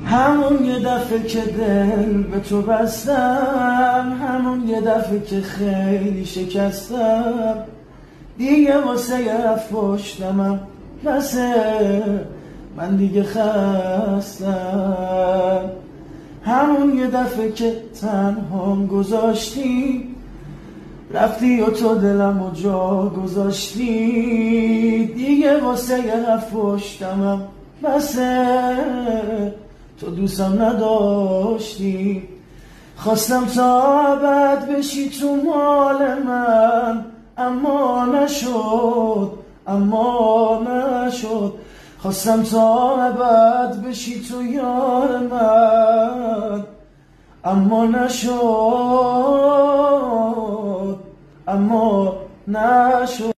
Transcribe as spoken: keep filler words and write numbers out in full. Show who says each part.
Speaker 1: همون یه دفعه که دل به تو بستم، همون یه دفعه که خیلی شکستم، دیگه واسه یه رفت پشتمم بسه، من دیگه خستم. همون یه دفعه که تنهام گذاشتی، رفتی و تو دلم و جا گذاشتی، دیگه واسه یه رفت پشتمم بسه، تو دوستم نداشتی. خواستم تا ابد بشی تو مال من، اما نشد، اما نشد. خواستم تا ابد بشی تو یار من، اما نشد، اما نشد.